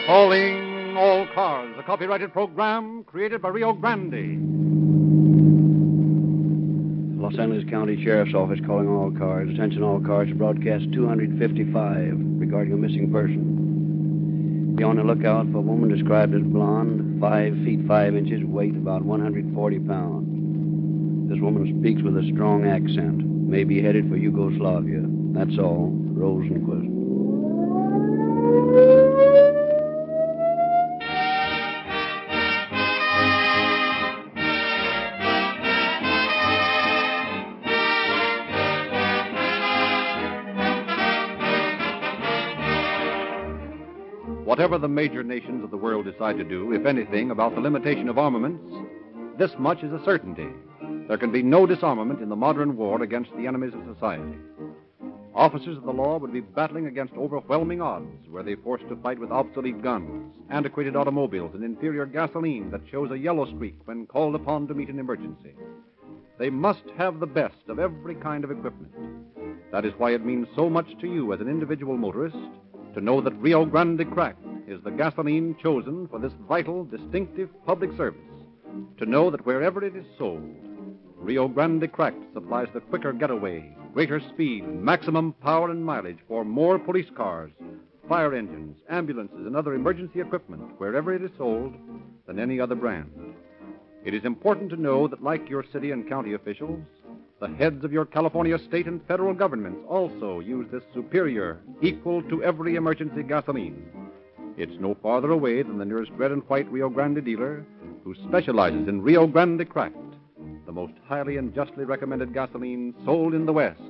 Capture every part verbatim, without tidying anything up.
Calling all cars, a copyrighted program created by Rio Grande. Los Angeles County Sheriff's Office calling all cars. Attention all cars to broadcast two fifty-five regarding a missing person. Be on the lookout for a woman described as blonde, five feet five inches, weight about one hundred forty pounds. This woman speaks with a strong accent. May be headed for Yugoslavia. That's all. Rosenquist. Whatever the major nations of the world decide to do, if anything, about the limitation of armaments, this much is a certainty. There can be no disarmament in the modern war against the enemies of society. Officers of the law would be battling against overwhelming odds were they forced to fight with obsolete guns, antiquated automobiles, and inferior gasoline that shows a yellow streak when called upon to meet an emergency. They must have the best of every kind of equipment. That is why it means so much to you as an individual motorist to know that Rio Grande Cracked is the gasoline chosen for this vital, distinctive public service. To know that wherever it is sold, Rio Grande Cracked supplies the quicker getaway, greater speed, maximum power and mileage for more police cars, fire engines, ambulances, and other emergency equipment wherever it is sold than any other brand. It is important to know that, like your city and county officials, the heads of your California state and federal governments also use this superior, equal to every emergency gasoline. It's no farther away than the nearest red and white Rio Grande dealer who specializes in Rio Grande Cracked, the most highly and justly recommended gasoline sold in the West.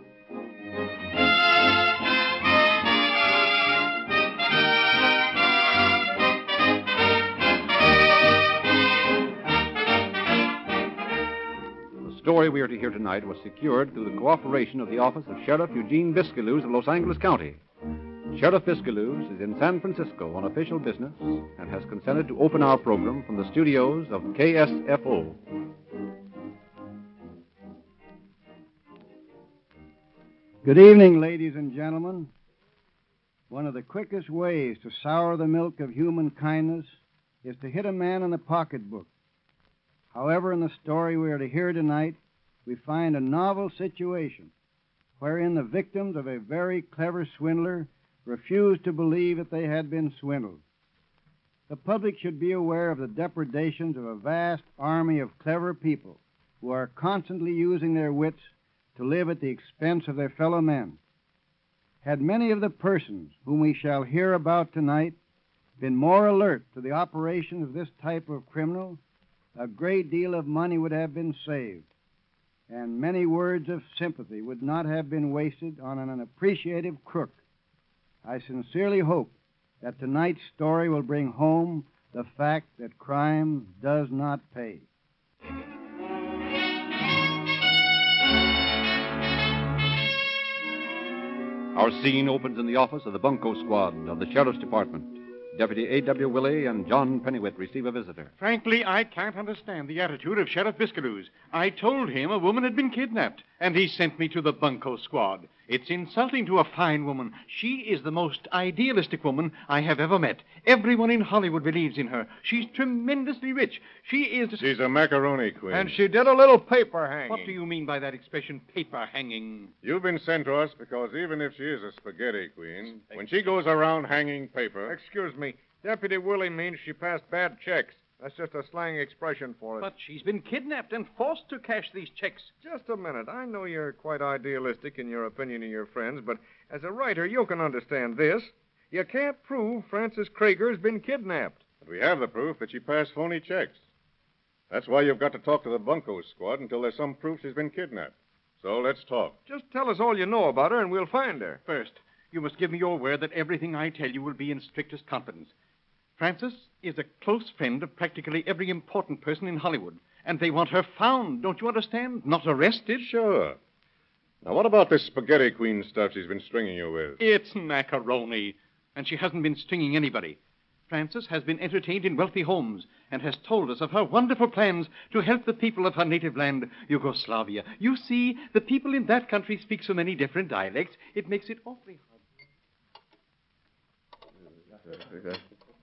The story we are to hear tonight was secured through the cooperation of the office of Sheriff Eugene Biscaluse of Los Angeles County. Sheriff Biscaluse is in San Francisco on official business and has consented to open our program from the studios of K S F O. Good evening, ladies and gentlemen. One of the quickest ways to sour the milk of human kindness is to hit a man in the pocketbook. However, in the story we are to hear tonight, we find a novel situation wherein the victims of a very clever swindler refused to believe that they had been swindled. The public should be aware of the depredations of a vast army of clever people who are constantly using their wits to live at the expense of their fellow men. Had many of the persons whom we shall hear about tonight been more alert to the operations of this type of criminal, a great deal of money would have been saved, and many words of sympathy would not have been wasted on an unappreciative crook. I sincerely hope that tonight's story will bring home the fact that crime does not pay. Our scene opens in the office of the Bunko Squad of the Sheriff's Department. Deputy A W. Willey and John Pennywit receive a visitor. Frankly, I can't understand the attitude of Sheriff Biscaluse. I told him a woman had been kidnapped, and he sent me to the Bunko Squad. It's insulting to a fine woman. She is the most idealistic woman I have ever met. Everyone in Hollywood believes in her. She's tremendously rich. She is... She's a macaroni queen. And she did a little paper hanging. What do you mean by that expression, paper hanging? You've been sent to us because even if she is a spaghetti queen, when she goes around hanging paper... Excuse me. Deputy Willie means she passed bad checks. That's just a slang expression for it. But she's been kidnapped and forced to cash these checks. Just a minute. I know you're quite idealistic in your opinion of your friends, but as a writer, you can understand this. You can't prove Frances Krager's been kidnapped. But we have the proof that she passed phony checks. That's why you've got to talk to the Bunko Squad until there's some proof she's been kidnapped. So let's talk. Just tell us all you know about her, and we'll find her. First, you must give me your word that everything I tell you will be in strictest confidence. Frances is a close friend of practically every important person in Hollywood, and they want her found, don't you understand? Not arrested. Sure. Now, what about this spaghetti queen stuff she's been stringing you with? It's macaroni, and she hasn't been stringing anybody. Frances has been entertained in wealthy homes and has told us of her wonderful plans to help the people of her native land, Yugoslavia. You see, the people in that country speak so many different dialects, it makes it awfully hard.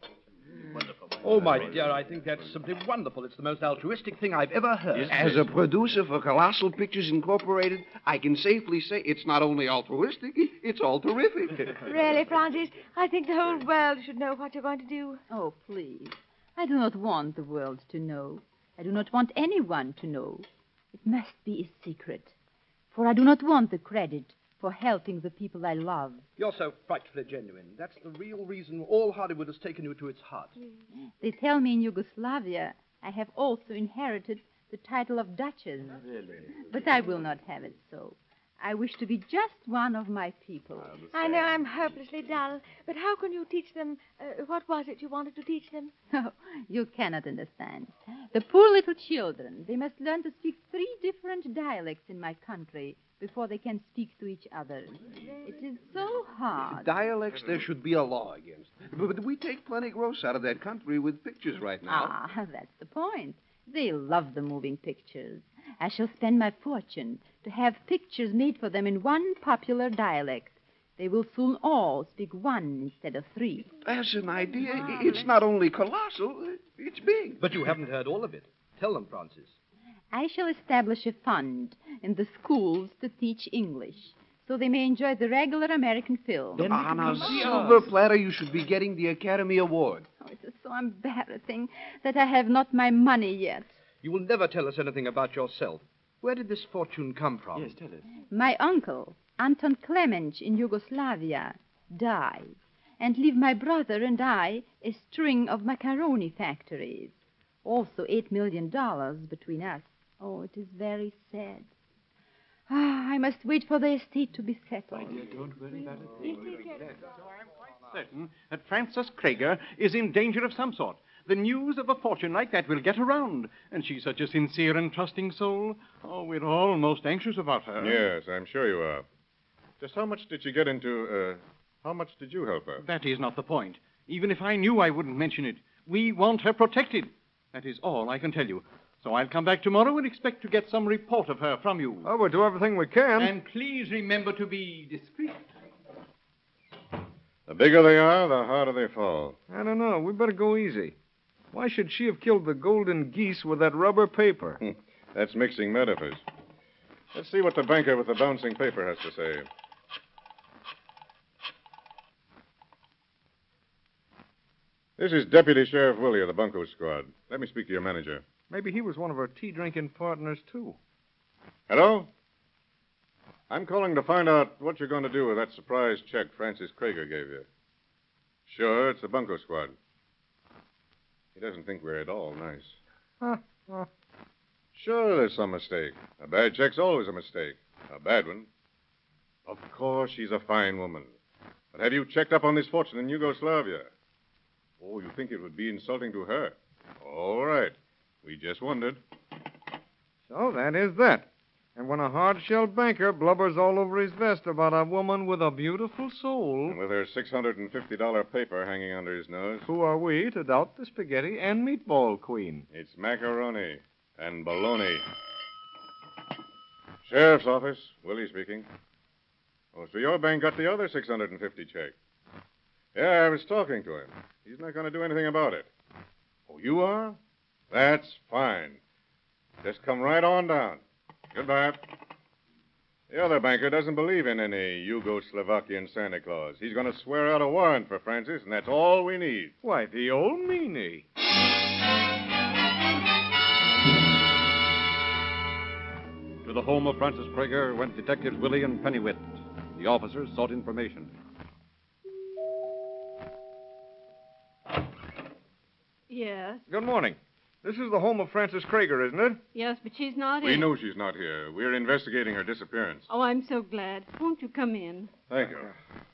Oh, my dear, I think that's simply wonderful. It's the most altruistic thing I've ever heard. As a producer for Colossal Pictures Incorporated, I can safely say it's not only altruistic, it's all terrific. Really, Francis, I think the whole world should know what you're going to do. Oh, please. I do not want the world to know. I do not want anyone to know. It must be a secret. For I do not want the credit for helping the people I love. You're so frightfully genuine. That's the real reason all Hollywood has taken you to its heart. They tell me in Yugoslavia I have also inherited the title of Duchess. Really? But I will not have it so. I wish to be just one of my people. I know I'm hopelessly dull, but how can you teach them? Uh, what was it you wanted to teach them? Oh, you cannot understand. The poor little children, they must learn to speak three different dialects in my country before they can speak to each other. It is so hard. Dialects there should be a law against. But we take plenty gross out of that country with pictures right now. Ah, that's the point. They love the moving pictures. I shall spend my fortune to have pictures made for them in one popular dialect. They will soon all speak one instead of three. That's an idea. It's not only colossal, it's big. But you haven't heard all of it. Tell them, Francis. I shall establish a fund in the schools to teach English, so they may enjoy the regular American film. On a silver platter, you should be getting the Academy Award. Oh, it is so embarrassing that I have not my money yet. You will never tell us anything about yourself. Where did this fortune come from? Yes, tell us. My uncle, Anton Clemench in Yugoslavia, died, and leave my brother and I a string of macaroni factories. Also eight million dollars between us. Oh, it is very sad. Ah, I must wait for the estate to be settled. My dear, don't worry about it. Certain that Frances Krager is in danger of some sort. The news of a fortune like that will get around, and she's such a sincere and trusting soul. Oh, we're all most anxious about her. Yes, I'm sure you are. Just how much did she get into, uh, how much did you help her? That is not the point. Even if I knew, I wouldn't mention it. We want her protected. That is all I can tell you. So I'll come back tomorrow and expect to get some report of her from you. Oh, we'll do everything we can. And please remember to be discreet. The bigger they are, the harder they fall. I don't know. We better go easy. Why should she have killed the golden geese with that rubber paper? That's mixing metaphors. Let's see what the banker with the bouncing paper has to say. This is Deputy Sheriff Willie of the Bunko Squad. Let me speak to your manager. Maybe he was one of her tea-drinking partners, too. Hello? I'm calling to find out what you're going to do with that surprise check Francis Krager gave you. Sure, it's the Bunko Squad. He doesn't think we're at all nice. Huh, huh. Sure, there's some mistake. A bad check's always a mistake. A bad one. Of course, she's a fine woman. But have you checked up on this fortune in Yugoslavia? Oh, you think it would be insulting to her? All right. We just wondered. So that is that. And when a hard-shell banker blubbers all over his vest about a woman with a beautiful soul... And with her six hundred fifty dollars paper hanging under his nose... Who are we to doubt the spaghetti and meatball queen? It's macaroni and bologna. Sheriff's office. Willie speaking. Oh, so your bank got the other six hundred fifty check. Yeah, I was talking to him. He's not going to do anything about it. Oh, you are? That's fine. Just come right on down. Goodbye. The other banker doesn't believe in any Yugoslavian Santa Claus. He's going to swear out a warrant for Francis, and that's all we need. Why, the old meanie. To the home of Francis Krager went Detectives Willie and Pennywit. The officers sought information. Yes. Good morning. This is the home of Frances Krager, isn't it? Yes, but she's not We in. know she's not here. We're investigating her disappearance. Oh, I'm so glad. Won't you come in? Thank you.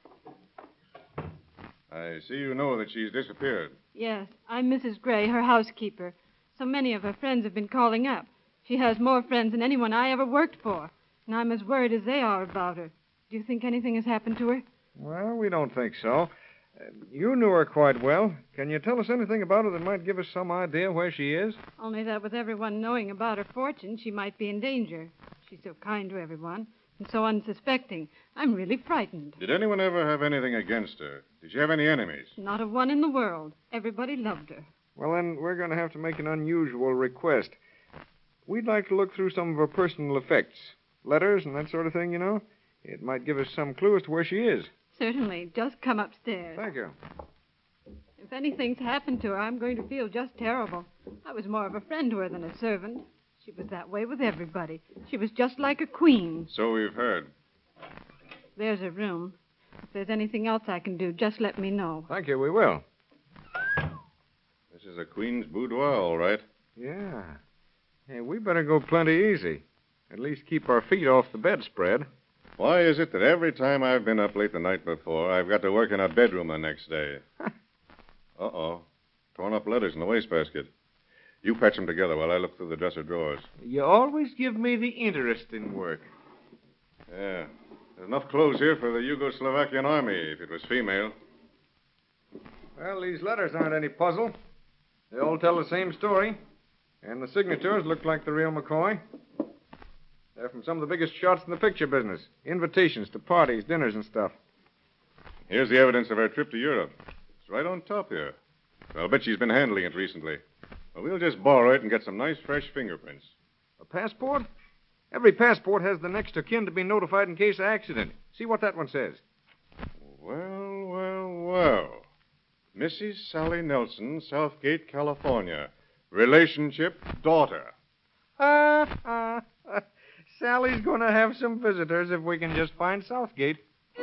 I see you know that she's disappeared. Yes, I'm Missus Gray, her housekeeper. So many of her friends have been calling up. She has more friends than anyone I ever worked for. And I'm as worried as they are about her. Do you think anything has happened to her? Well, we don't think so. Uh, you knew her quite well. Can you tell us anything about her that might give us some idea where she is? Only that with everyone knowing about her fortune, she might be in danger. She's so kind to everyone and so unsuspecting. I'm really frightened. Did anyone ever have anything against her? Did she have any enemies? Not a one in the world. Everybody loved her. Well, then, we're going to have to make an unusual request. We'd like to look through some of her personal effects. Letters and that sort of thing, you know. It might give us some clue as to where she is. Certainly. Just come upstairs. Thank you. If anything's happened to her, I'm going to feel just terrible. I was more of a friend to her than a servant. She was that way with everybody. She was just like a queen. So we've heard. There's her room. If there's anything else I can do, just let me know. Thank you, we will. This is a queen's boudoir, all right. Yeah. Hey, we better go plenty easy. At least keep our feet off the bedspread. Why is it that every time I've been up late the night before, I've got to work in a bedroom the next day? Uh-oh. Torn up letters in the wastebasket. You patch them together while I look through the dresser drawers. You always give me the interesting work. Yeah. There's enough clothes here for the Yugoslavian army, if it was female. Well, these letters aren't any puzzle. They all tell the same story. And the signatures look like the real McCoy. They're from some of the biggest shots in the picture business. Invitations to parties, dinners, and stuff. Here's the evidence of her trip to Europe. It's right on top here. I'll bet she's been handling it recently. Well, we'll just borrow it and get some nice, fresh fingerprints. A passport? Every passport has the next of kin to be notified in case of accident. See what that one says. Well, well, well. Missus Sally Nelson, Southgate, California. Relationship, daughter. Ah, ah, ah. Sally's going to have some visitors if we can just find Southgate.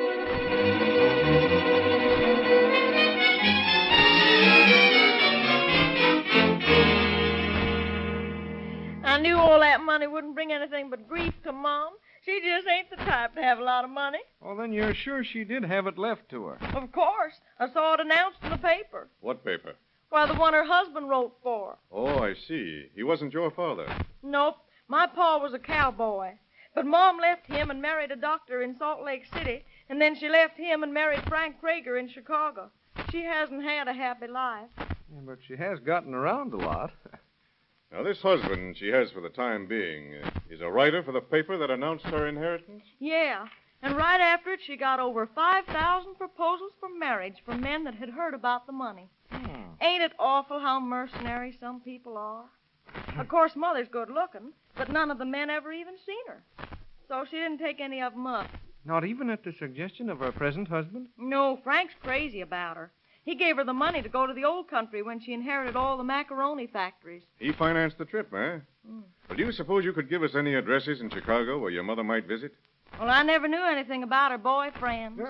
I knew all that money wouldn't bring anything but grief to Mom. She just ain't the type to have a lot of money. Well, then you're sure she did have it left to her. Of course. I saw it announced in the paper. What paper? Why, the one her husband wrote for. Oh, I see. He wasn't your father. Nope. My pa was a cowboy. But Mom left him and married a doctor in Salt Lake City, and then she left him and married Frank Krager in Chicago. She hasn't had a happy life. Yeah, but she has gotten around a lot. Now, this husband she has for the time being uh, is a writer for the paper that announced her inheritance? Yeah. And right after it, she got over five thousand proposals for marriage from men that had heard about the money. Hmm. Ain't it awful how mercenary some people are? Of course, Mother's good-looking, but none of the men ever even seen her. So she didn't take any of them up. Not even at the suggestion of her present husband? No, Frank's crazy about her. He gave her the money to go to the old country when she inherited all the macaroni factories. He financed the trip, eh? Mm. Well, do you suppose you could give us any addresses in Chicago where your mother might visit? Well, I never knew anything about her boyfriends.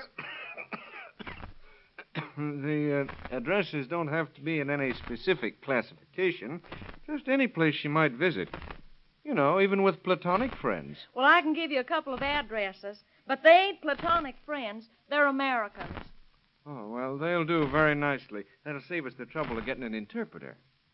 The uh, addresses don't have to be in any specific classification. Just any place she might visit. You know, even with platonic friends. Well, I can give you a couple of addresses, but they ain't platonic friends. They're Americans. Oh, well, they'll do very nicely. That'll save us the trouble of getting an interpreter.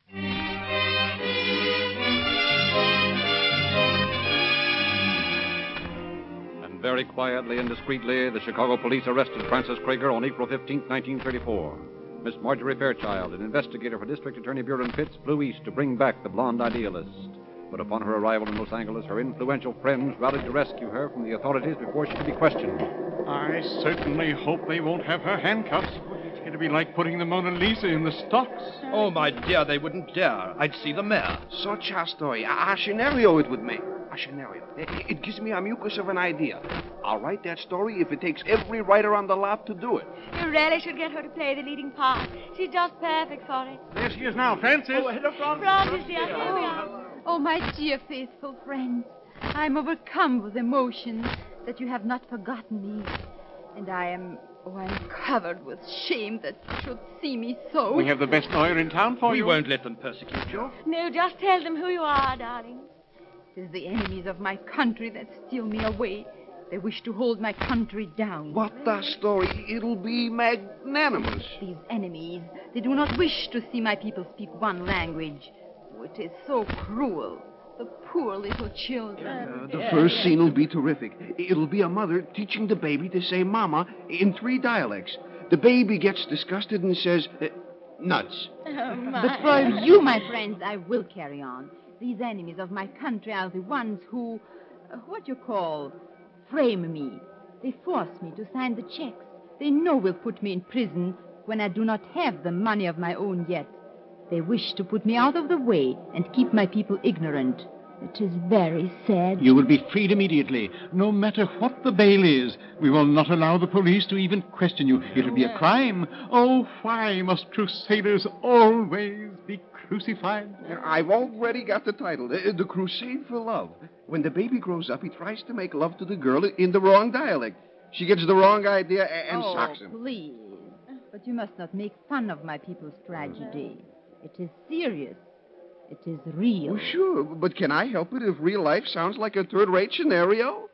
And very quietly and discreetly, the Chicago police arrested Francis Krager on April fifteenth, nineteen thirty-four. Miss Marjorie Fairchild, an investigator for District Attorney Buren Pitts, flew east to bring back the blonde idealist. But upon her arrival in Los Angeles, her influential friends rallied to rescue her from the authorities before she could be questioned. I certainly hope they won't have her handcuffs. It'd be like putting the Mona Lisa in the stocks. Oh, my dear, they wouldn't dare. I'd see the mayor. Such a story. A scenario it would make. A scenario. It, it gives me a mucus of an idea. I'll write that story if it takes every writer on the lot to do it. You really should get her to play the leading part. She's just perfect for it. There she is now, Francis. Oh, hello, Francis. Francis, dear, here we are. Oh, my dear faithful friends, I'm overcome with emotion that you have not forgotten me. And I am, oh, I'm covered with shame that you should see me so. We have the best lawyer in town for we you. We won't let them persecute you. No, just tell them who you are, darling. It is the enemies of my country that steal me away. They wish to hold my country down. What a story. It'll be magnanimous. These enemies, they do not wish to see my people speak one language. Oh, it is so cruel. The poor little children. Uh, the first scene will be terrific. It'll be a mother teaching the baby to say mama in three dialects. The baby gets disgusted and says, uh, nuts. Oh, my. But for you, my friends, I will carry on. These enemies of my country are the ones who, uh, what you call, frame me. They force me to sign the checks. They know will put me in prison when I do not have the money of my own yet. They wish to put me out of the way and keep my people ignorant. It is very sad. You will be freed immediately, no matter what the bail is. We will not allow the police to even question you. It will be a crime. Oh, why must crusaders always be crucified? I've already got the title, The, the Crusade for Love. When the baby grows up, he tries to make love to the girl in the wrong dialect. She gets the wrong idea and oh, socks him. Please. But you must not make fun of my people's tragedy. It is serious. It is real. Oh, sure, but can I help it if real life sounds like a third-rate scenario?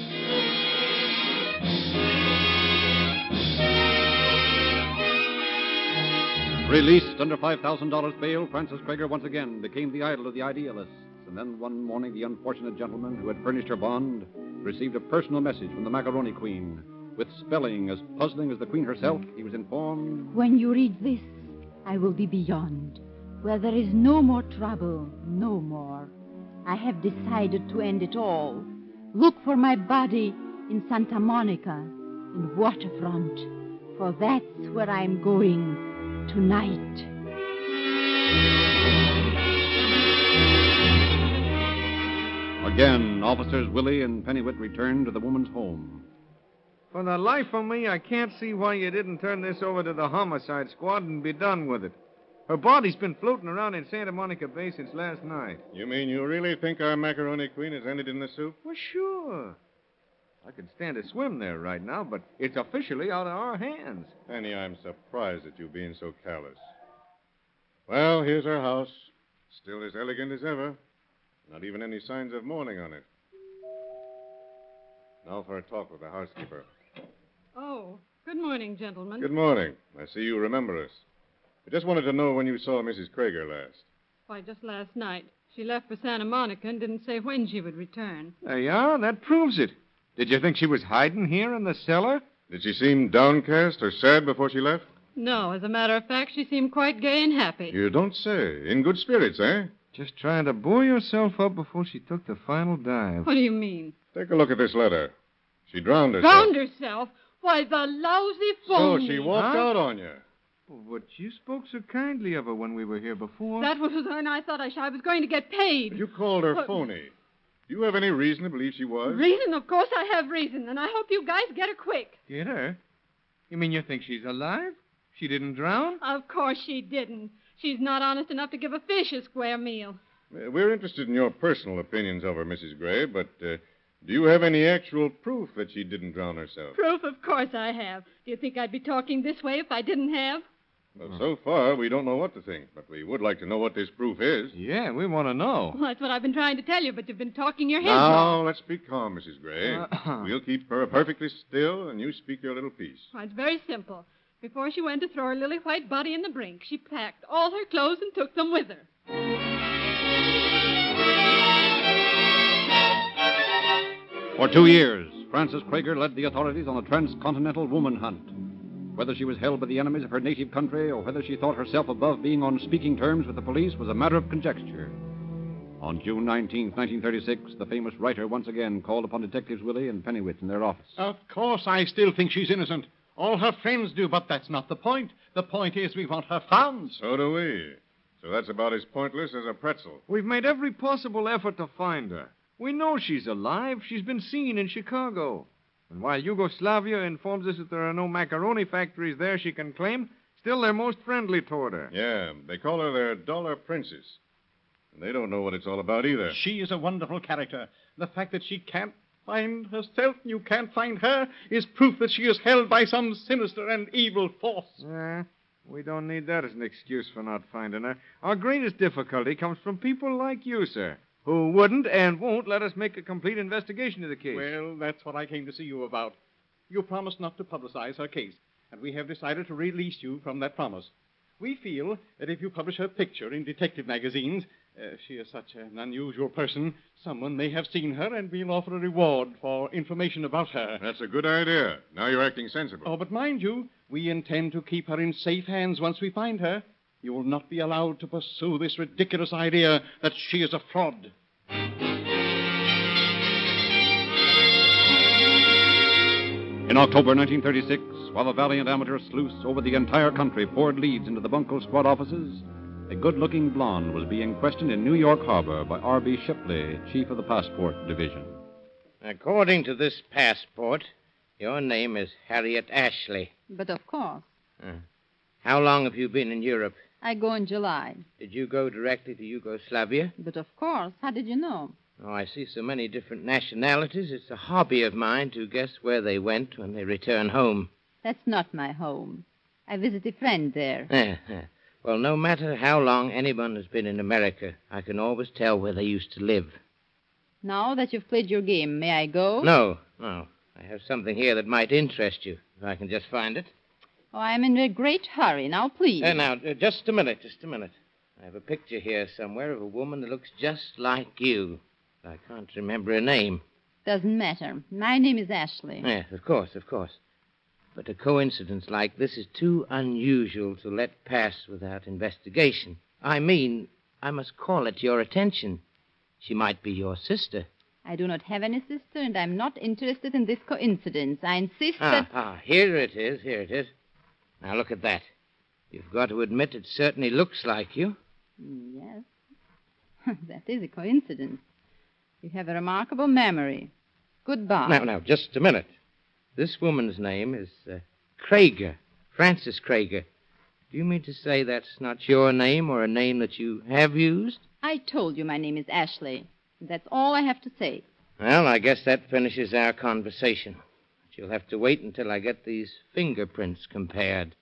Released under five thousand dollars bail, Francis Krager once again became the idol of the idealists. And then one morning, the unfortunate gentleman who had furnished her bond received a personal message from the Macaroni Queen. With spelling as puzzling as the Queen herself, he was informed... When you read this, I will be beyond, where there is no more trouble, no more. I have decided to end it all. Look for my body in Santa Monica, in Waterfront, for that's where I'm going tonight. Again, officers Willie and Pennywit returned to the woman's home. For the life of me, I can't see why you didn't turn this over to the homicide squad and be done with it. Her body's been floating around in Santa Monica Bay since last night. You mean you really think our Macaroni Queen has ended in the soup? Well, sure. I could stand to swim there right now, but it's officially out of our hands. Penny, I'm surprised at you being so callous. Well, here's our house. Still as elegant as ever. Not even any signs of mourning on it. Now for a talk with the housekeeper. Oh, good morning, gentlemen. Good morning. I see you remember us. I just wanted to know when you saw Missus Krager last. Why, just last night. She left for Santa Monica and didn't say when she would return. There you are. That proves it. Did you think she was hiding here in the cellar? Did she seem downcast or sad before she left? No, as a matter of fact, she seemed quite gay and happy. You don't say. In good spirits, eh? Just trying to buoy herself up before she took the final dive. What do you mean? Take a look at this letter. She drowned herself. Drowned herself? Why, the lousy phony. So she walked Huh? out on you. Well, but you spoke so kindly of her when we were here before. That was when I thought I, sh- I was going to get paid. You called her But- phony. Do you have any reason to believe she was? Reason? Of course I have reason, and I hope you guys get her quick. Get her? You mean you think she's alive? She didn't drown? Of course she didn't. She's not honest enough to give a fish a square meal. Uh, We're interested in your personal opinions of her, Missus Gray, but uh, do you have any actual proof that she didn't drown herself? Proof? Of course I have. Do you think I'd be talking this way if I didn't have? Well, so far, we don't know what to think, but we would like to know what this proof is. Yeah, we want to know. Well, that's what I've been trying to tell you, but you've been talking your heads Now, off. let's be calm, Missus Gray. Uh-huh. We'll keep her perfectly still, and you speak your little piece. Well, it's very simple. Before she went to throw her lily white body in the brink, she packed all her clothes and took them with her. For two years, Frances Krager led the authorities on a transcontinental woman hunt. Whether she was held by the enemies of her native country or whether she thought herself above being on speaking terms with the police was a matter of conjecture. On June nineteenth, nineteen thirty-six, the famous writer once again called upon Detectives Willie and Pennywit in their office. Of course, I still think she's innocent. All her friends do, but that's not the point. The point is we want her found. So do we. So that's about as pointless as a pretzel. We've made every possible effort to find her. We know she's alive. She's been seen in Chicago. And while Yugoslavia informs us that there are no macaroni factories there she can claim, still they're most friendly toward her. Yeah, they call her their dollar princess. And they don't know what it's all about either. She is a wonderful character. The fact that she can't find herself, you can't find her, is proof that she is held by some sinister and evil force. Yeah, we don't need that as an excuse for not finding her. Our greatest difficulty comes from people like you, sir, who wouldn't and won't let us make a complete investigation of the case. Well, that's what I came to see you about. You promised not to publicize her case, and we have decided to release you from that promise. We feel that if you publish her picture in detective magazines, uh, she is such an unusual person, someone may have seen her, and we'll offer a reward for information about her. That's a good idea. Now you're acting sensible. Oh, but mind you, we intend to keep her in safe hands once we find her. You will not be allowed to pursue this ridiculous idea that she is a fraud. In October nineteen thirty-six, while the valiant amateur sleuths over the entire country poured leads into the Bunko Squad offices, A good-looking blonde was being questioned in New York Harbor by R B Shipley, chief of the passport division. According to this passport, your name is Harriet Ashley. But of course. Uh, how long have you been in Europe? I go in July. Did you go directly to Yugoslavia? But of course. How did you know? Oh, I see so many different nationalities. It's a hobby of mine to guess where they went when they return home. That's not my home. I visit a friend there. Eh, eh. Well, no matter how long anyone has been in America, I can always tell where they used to live. Now that you've played your game, may I go? No, no. I have something here that might interest you, if I can just find it. Oh, I'm in a great hurry. Now, please. Uh, now, uh, just a minute, just a minute. I have a picture here somewhere of a woman that looks just like you. I can't remember her name. Doesn't matter. My name is Ashley. Yes, of course, of course. But a coincidence like this is too unusual to let pass without investigation. I mean, I must call it to your attention. She might be your sister. I do not have any sister, and I'm not interested in this coincidence. I insist ah, that... Ah, here it is, here it is. Now, look at that. You've got to admit it certainly looks like you. Yes. That is a coincidence. You have a remarkable memory. Goodbye. Now, now, just a minute. This woman's name is uh, Krager, Frances Krager. Do you mean to say that's not your name or a name that you have used? I told you my name is Ashley. That's all I have to say. Well, I guess that finishes our conversation. But you'll have to wait until I get these fingerprints compared.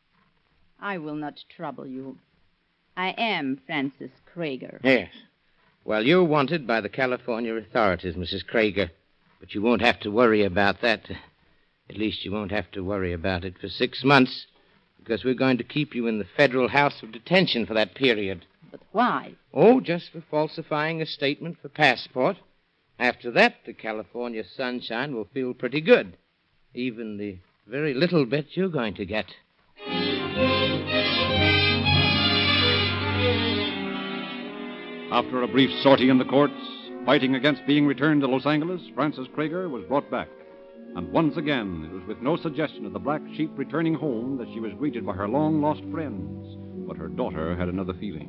I will not trouble you. I am Frances Krager. Yes. Well, you're wanted by the California authorities, Missus Krager. But you won't have to worry about that. At least you won't have to worry about it for six months, because we're going to keep you in the Federal House of Detention for that period. But why? Oh, just for falsifying a statement for passport. After that, the California sunshine will feel pretty good. Even the very little bit you're going to get. After a brief sortie in the courts, fighting against being returned to Los Angeles, Frances Krager was brought back. And once again, it was with no suggestion of the black sheep returning home that she was greeted by her long-lost friends. But her daughter had another feeling.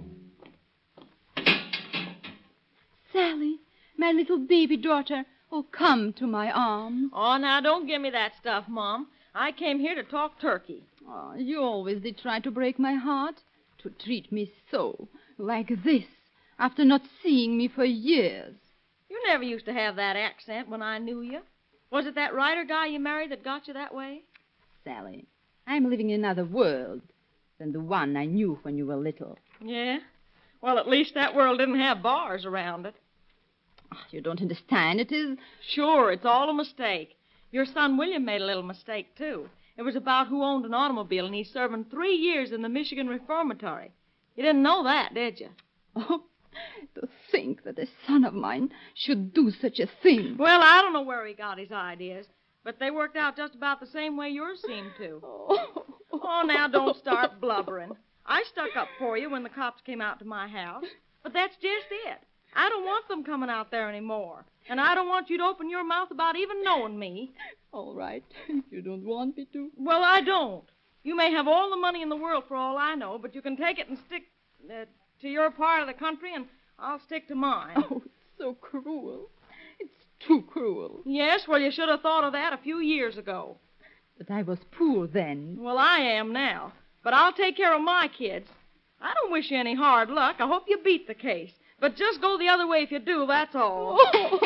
Sally, my little baby daughter, oh, come to my arms. Oh, now, don't give me that stuff, Mom. I came here to talk turkey. Oh, you always did try to break my heart. To treat me so, like this, after not seeing me for years. You never used to have that accent when I knew you. Was it that writer guy you married that got you that way? Sally, I'm living in another world than the one I knew when you were little. Yeah? Well, at least that world didn't have bars around it. Oh, you don't understand. It is... Sure, it's all a mistake. Your son William made a little mistake, too. It was about who owned an automobile, and he's serving three years in the Michigan Reformatory. You didn't know that, did you? Oh, to think that a son of mine should do such a thing. Well, I don't know where he got his ideas, but they worked out just about the same way yours seemed to. Oh, oh now don't start blubbering. I stuck up for you when the cops came out to my house, but that's just it. I don't want them coming out there anymore, and I don't want you to open your mouth about even knowing me. All right, if you don't want me to. Well, I don't. You may have all the money in the world for all I know, but you can take it and stick... Uh, to your part of the country, and I'll stick to mine. Oh, it's so cruel. It's too cruel. Yes, well, you should have thought of that a few years ago. But I was poor then. Well, I am now. But I'll take care of my kids. I don't wish you any hard luck. I hope you beat the case. But just go the other way if you do, that's all.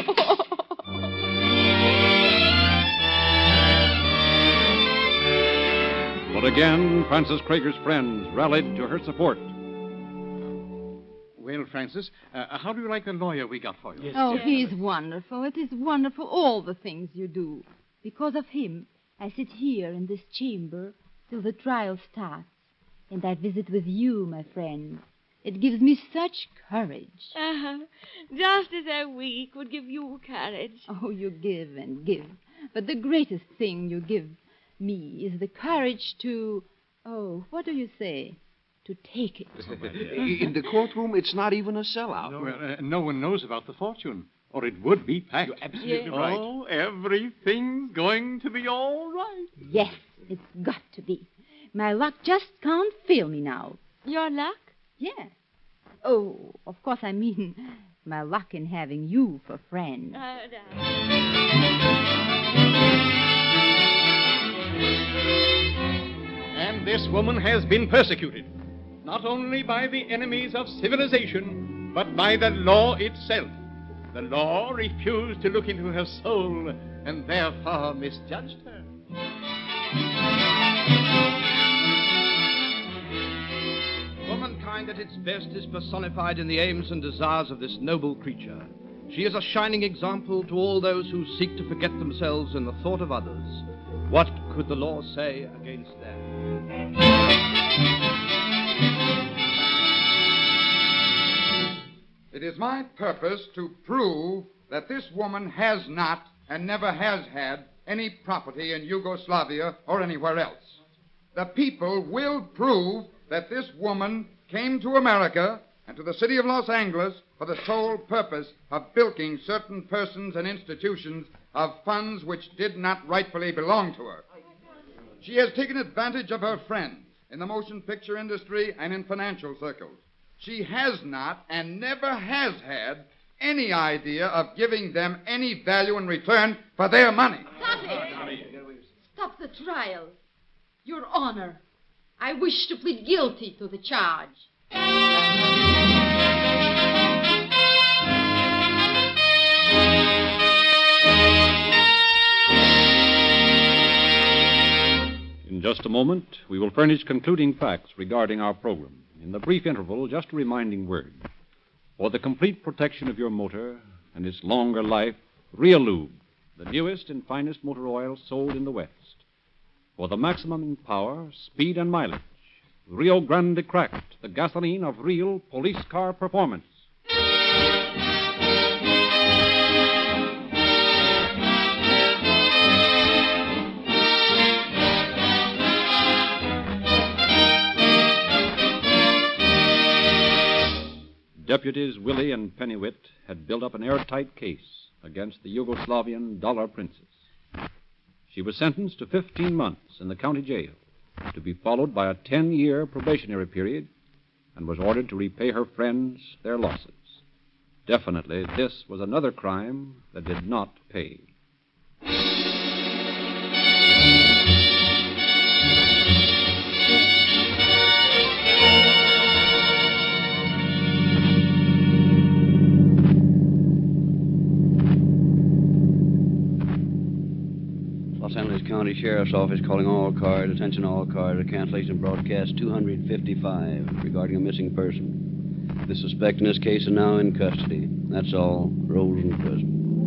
But again, Frances Krager's friends rallied to her support. Well, Frances, uh, how do you like the lawyer we got for you? Yes, oh, yes. He's wonderful. It is wonderful, all the things you do. Because of him, I sit here in this chamber till the trial starts. And I visit with you, my friend. It gives me such courage. Uh-huh. Just as a week would give you courage. Oh, you give and give. But the greatest thing you give me is the courage to... Oh, what do you say? To take it. In the courtroom, it's not even a sellout. No, well, uh, no one knows about the fortune, or it would be packed. You're absolutely yes. right. Oh, everything's going to be all right. Yes, it's got to be. My luck just can't fail me now. Your luck? Yes. Oh, of course, I mean my luck in having you for friend. Uh, And this woman has been persecuted, not only by the enemies of civilization, but by the law itself. The law refused to look into her soul and therefore misjudged her. Womankind at its best is personified in the aims and desires of this noble creature. She is a shining example to all those who seek to forget themselves in the thought of others. What could the law say against that? It is my purpose to prove that this woman has not and never has had any property in Yugoslavia or anywhere else. The people will prove that this woman came to America and to the city of Los Angeles for the sole purpose of bilking certain persons and institutions of funds which did not rightfully belong to her. She has taken advantage of her friends in the motion picture industry and in financial circles. She has not and never has had any idea of giving them any value in return for their money. Stop it! Stop the trial. Your Honor, I wish to plead guilty to the charge. In just a moment, we will furnish concluding facts regarding our program. In the brief interval, just a reminding word. For the complete protection of your motor and its longer life, Real Lube, the newest and finest motor oil sold in the West. For the maximum in power, speed, and mileage, Rio Grande Cracked, the gasoline of real police car performance. Deputies Willie and Pennywit had built up an airtight case against the Yugoslavian Dollar Princess. She was sentenced to fifteen months in the county jail, to be followed by a ten-year probationary period, and was ordered to repay her friends their losses. Definitely, this was another crime that did not pay. Los Angeles County Sheriff's Office calling all cars, attention all cars, a cancellation broadcast two hundred fifty-five regarding a missing person. The suspect in this case is now in custody. That's all. Rosenquist.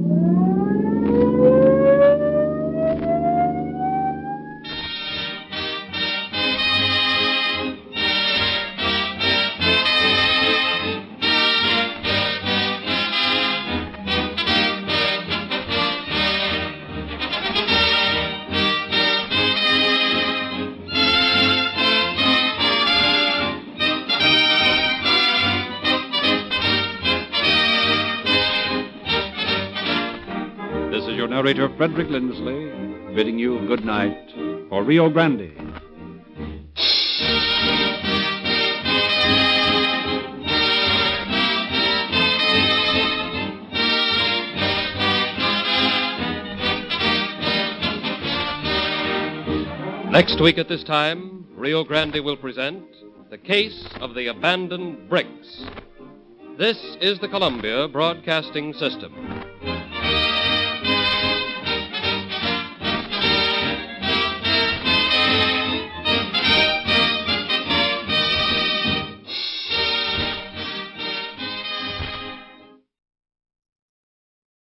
Narrator Frederick Lindsley, bidding you good night for Rio Grande. Next week at this time, Rio Grande will present The Case of the Abandoned Bricks. This is the Columbia Broadcasting System.